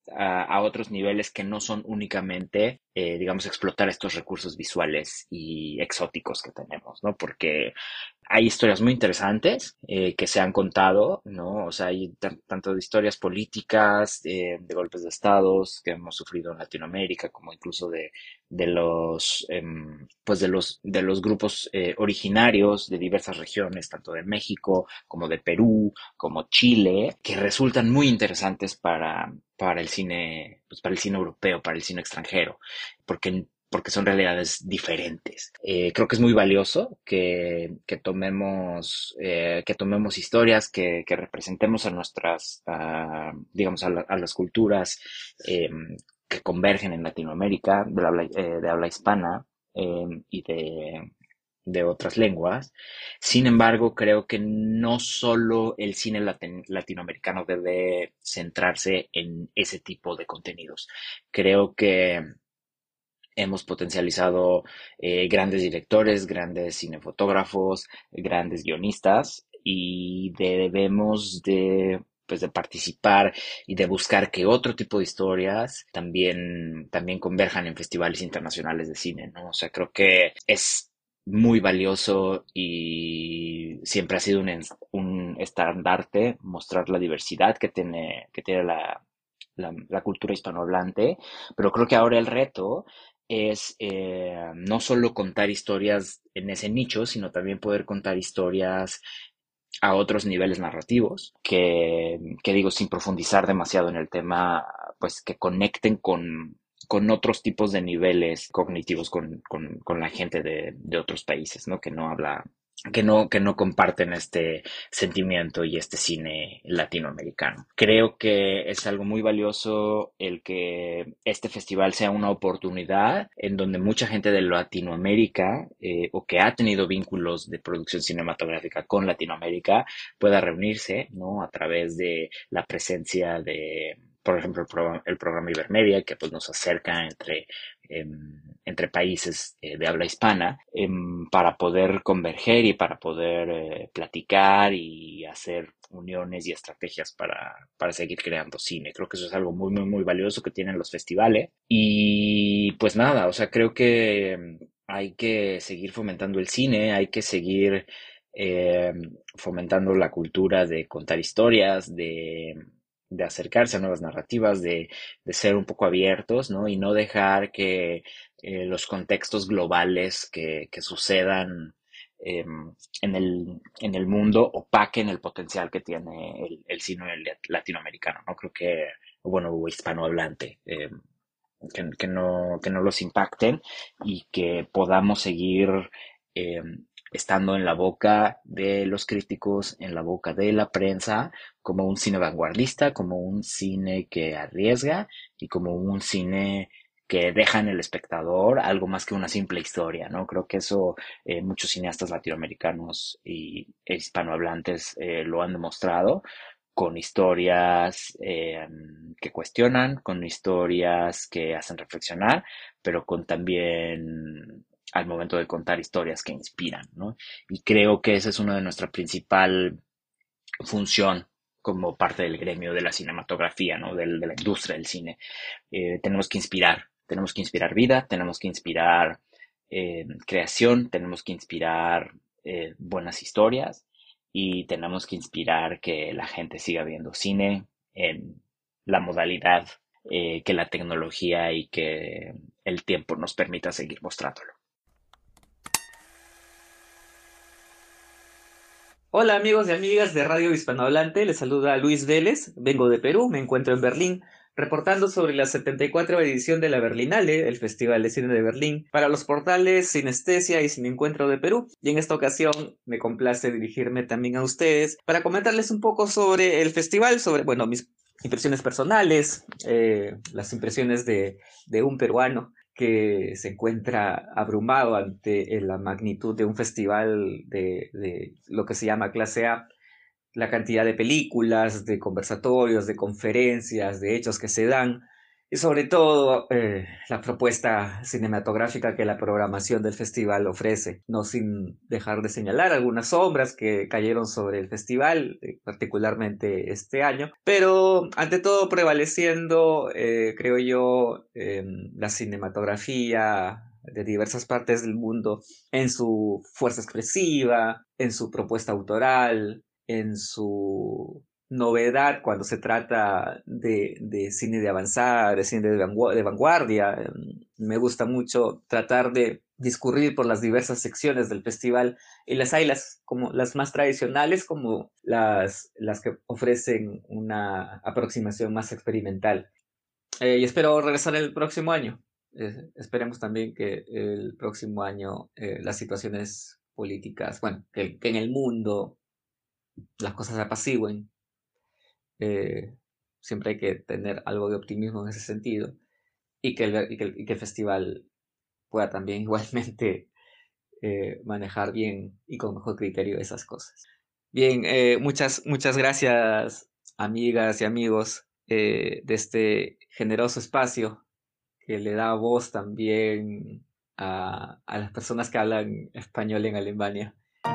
a, a otros niveles que no son únicamente, eh, digamos, explotar estos recursos visuales y exóticos que tenemos, ¿no? Porque hay historias muy interesantes eh, que se han contado, ¿no? O sea, hay t- tanto de historias políticas, eh, de golpes de estados que hemos sufrido en Latinoamérica, como incluso de, de los, em, pues de los, de los grupos eh, originarios de diversas regiones, tanto de México como de Perú, como Chile, que resultan muy interesantes para, para el cine, pues para el cine europeo, para el cine extranjero, porque porque son realidades diferentes. Eh, creo que es muy valioso que, que tomemos, eh, que tomemos historias, que, que representemos a nuestras, a, digamos, a, la- a las culturas eh, que convergen en Latinoamérica, de habla, eh, de habla hispana eh, y de, de otras lenguas. Sin embargo, creo que no solo el cine latin- latinoamericano debe centrarse en ese tipo de contenidos. Creo que hemos potencializado eh, grandes directores, grandes cinefotógrafos, grandes guionistas y debemos de, pues, de participar y de buscar que otro tipo de historias también, también converjan en festivales internacionales de cine, ¿no? O sea, creo que es muy valioso y siempre ha sido un, es- un estandarte mostrar la diversidad que tiene, que tiene la, la, la cultura hispanohablante, pero creo que ahora el reto es eh, no solo contar historias en ese nicho, sino también poder contar historias a otros niveles narrativos, que, que digo, sin profundizar demasiado en el tema, pues que conecten con, con otros tipos de niveles cognitivos con, con, con la gente de, de otros países, ¿no? Que no habla, que no, que no comparten este sentimiento y este cine latinoamericano. Creo que es algo muy valioso el que este festival sea una oportunidad en donde mucha gente de Latinoamérica eh, o que ha tenido vínculos de producción cinematográfica con Latinoamérica pueda reunirse, ¿no? A través de la presencia de, por ejemplo, el, pro- el programa Ibermedia, que pues nos acerca entre em, entre países eh, de habla hispana, em, para poder converger y para poder eh, platicar y hacer uniones y estrategias para, para seguir creando cine. Creo que eso es algo muy, muy, muy valioso que tienen los festivales. Y pues nada, o sea, creo que em, hay que seguir fomentando el cine, hay que seguir eh, fomentando la cultura de contar historias, de, de acercarse a nuevas narrativas, de, de ser un poco abiertos, ¿no? Y no dejar que eh, los contextos globales que, que sucedan eh, en el, en el mundo opaquen el potencial que tiene el, el cine latinoamericano, ¿no? Creo que, bueno, o hispanohablante, eh, que, que no, que no los impacten y que podamos seguir eh, estando en la boca de los críticos, en la boca de la prensa, como un cine vanguardista, como un cine que arriesga y como un cine que deja en el espectador algo más que una simple historia, ¿no? Creo que eso eh, muchos cineastas latinoamericanos y e hispanohablantes eh, lo han demostrado con historias eh, que cuestionan, con historias que hacen reflexionar, pero con también al momento de contar historias que inspiran, ¿no? Y creo que esa es una de nuestra principal función como parte del gremio de la cinematografía, ¿no? Del, de la industria del cine. Eh, tenemos que inspirar, tenemos que inspirar vida, tenemos que inspirar eh, creación, tenemos que inspirar eh, buenas historias y tenemos que inspirar que la gente siga viendo cine en la modalidad eh, que la tecnología y que el tiempo nos permita seguir mostrándolo. Hola amigos y amigas de Radio Hispanohablante, les saluda Luis Vélez, vengo de Perú, me encuentro en Berlín, reportando sobre la setenta y cuatrava edición de la Berlinale, el Festival de Cine de Berlín, para los portales Sinestesia y Sin Encuentro de Perú, y en esta ocasión me complace dirigirme también a ustedes para comentarles un poco sobre el festival, sobre, bueno, mis impresiones personales, eh, las impresiones de, de un peruano que se encuentra abrumado ante la magnitud de un festival de, de lo que se llama clase A, la cantidad de películas, de conversatorios, de conferencias, de hechos que se dan, y sobre todo eh, la propuesta cinematográfica que la programación del festival ofrece, no sin dejar de señalar algunas sombras que cayeron sobre el festival, eh, particularmente este año, pero ante todo prevaleciendo, eh, creo yo, eh, la cinematografía de diversas partes del mundo en su fuerza expresiva, en su propuesta autoral, en su novedad cuando se trata de, de cine de avanzada, de cine de, vangu de vanguardia. Me gusta mucho tratar de discurrir por las diversas secciones del festival, y las hay las, como las más tradicionales como las, las que ofrecen una aproximación más experimental. Eh, y espero regresar el próximo año. Eh, esperemos también que el próximo año eh, las situaciones políticas, bueno, que, que en el mundo las cosas se apacigüen. Eh, siempre hay que tener algo de optimismo en ese sentido, y que el, y que el, y que el festival pueda también igualmente eh, manejar bien y con mejor criterio esas cosas. Bien, eh, muchas, muchas gracias, amigas y amigos eh, de este generoso espacio que le da voz también a, a las personas que hablan español en Alemania.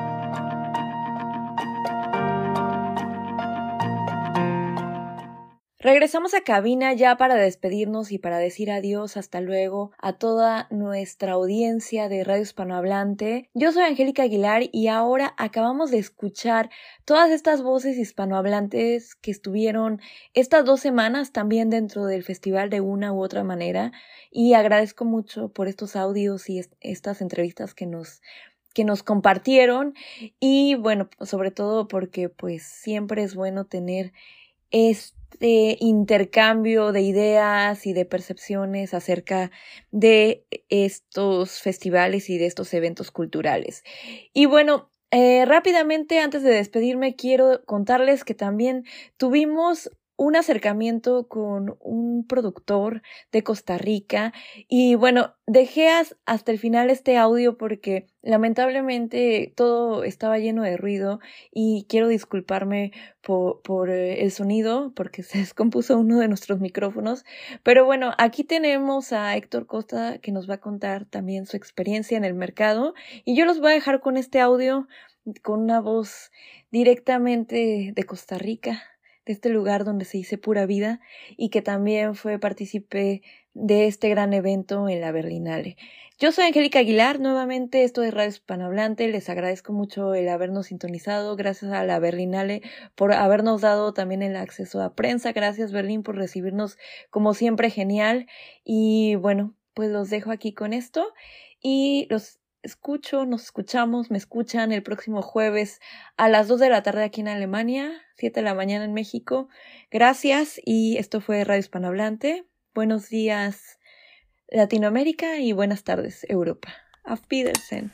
Regresamos a cabina ya para despedirnos y para decir adiós, hasta luego a toda nuestra audiencia de Radio Hispanohablante. Yo soy Angélica Aguilar y ahora acabamos de escuchar todas estas voces hispanohablantes que estuvieron estas dos semanas también dentro del festival de una u otra manera, y agradezco mucho por estos audios y est- estas entrevistas que nos que nos compartieron, y bueno, sobre todo porque pues siempre es bueno tener este intercambio de ideas y de percepciones acerca de estos festivales y de estos eventos culturales. Y bueno, eh, rápidamente antes de despedirme quiero contarles que también tuvimos un acercamiento con un productor de Costa Rica, y bueno, dejé hasta el final este audio porque lamentablemente todo estaba lleno de ruido y quiero disculparme por, por el sonido porque se descompuso uno de nuestros micrófonos, pero bueno, aquí tenemos a Héctor Costa que nos va a contar también su experiencia en el mercado, y yo los voy a dejar con este audio con una voz directamente de Costa Rica, de este lugar donde se dice pura vida, y que también fue partícipe de este gran evento en la Berlinale. Yo soy Angélica Aguilar, nuevamente esto es Radio Hispanohablante, les agradezco mucho el habernos sintonizado, gracias a la Berlinale por habernos dado también el acceso a prensa, gracias Berlín por recibirnos como siempre genial, y bueno, pues los dejo aquí con esto, y los escucho, nos escuchamos, me escuchan el próximo jueves a las dos de la tarde aquí en Alemania, siete de la mañana en México. Gracias, y esto fue Radio Hispanohablante. Buenos días Latinoamérica y buenas tardes Europa. Auf Wiedersehen.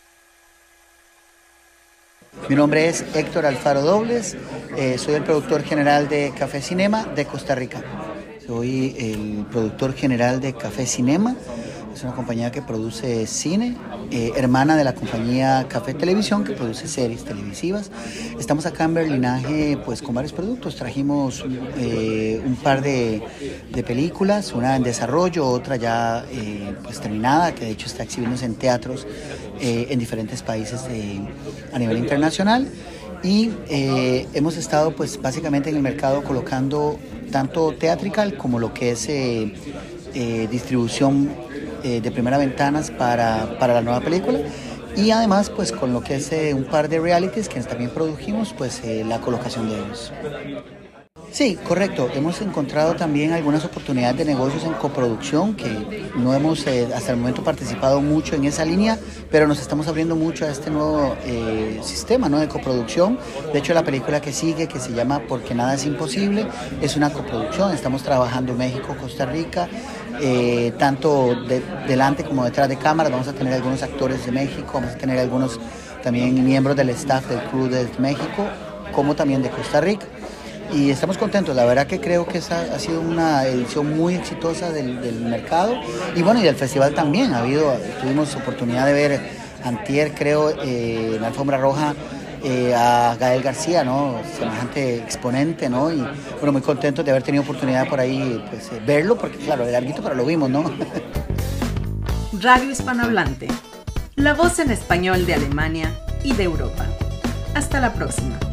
Mi nombre es Héctor Alfaro Dobles, eh, soy el productor general de Café Cinema de Costa Rica. Soy el productor general de Café Cinema. Es una compañía que produce cine, eh, hermana de la compañía Café Televisión, que produce series televisivas. Estamos acá en Berlinaje pues, con varios productos. Trajimos eh, un par de, de películas, una en desarrollo, otra ya eh, pues, terminada, que de hecho está exhibiéndose en teatros eh, en diferentes países de, a nivel internacional. Y eh, hemos estado pues, básicamente en el mercado colocando tanto theatrical como lo que es eh, eh, distribución Eh, de primera ventanas para, para la nueva película, y además pues con lo que es eh, un par de realities que también produjimos, pues eh, la colocación de ellos. Sí, correcto. Hemos encontrado también algunas oportunidades de negocios en coproducción que no hemos eh, hasta el momento participado mucho en esa línea, pero nos estamos abriendo mucho a este nuevo eh, sistema, ¿no?, de coproducción. De hecho, la película que sigue, que se llama Porque nada es imposible, es una coproducción. Estamos trabajando en México, Costa Rica, eh, tanto de, delante como detrás de cámaras. Vamos a tener algunos actores de México, vamos a tener algunos también miembros del staff del crew de México, como también de Costa Rica. Y estamos contentos, la verdad que creo que esa ha sido una edición muy exitosa del, del mercado, y bueno, y del festival también. Ha habido, tuvimos oportunidad de ver antier, creo, eh, en la alfombra roja, eh, a Gael García, ¿no? Semejante exponente, ¿no? Y bueno, muy contentos de haber tenido oportunidad por ahí, pues, eh, verlo, porque claro, era larguito, pero lo vimos, ¿no? Radio Hispanohablante, la voz en español de Alemania y de Europa. Hasta la próxima.